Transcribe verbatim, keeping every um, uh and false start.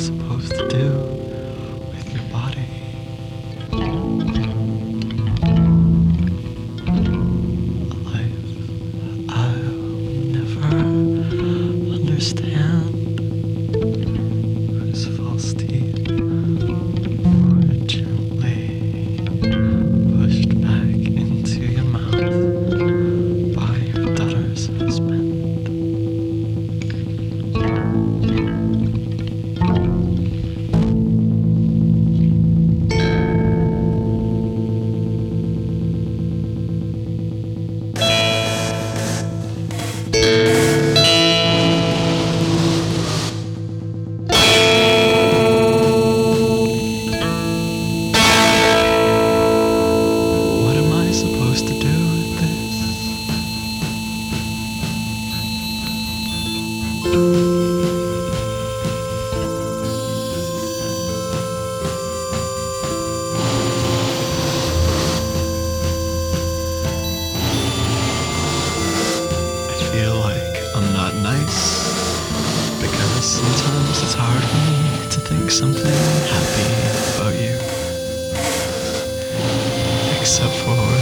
supposed to do with your body? A life I'll never understand, whose false teeth were gently pushed back into your mouth by your daughter's husband. What am I supposed to do with this? I feel like I'm not nice because sometimes it's hard for me to think something happy about you. Except for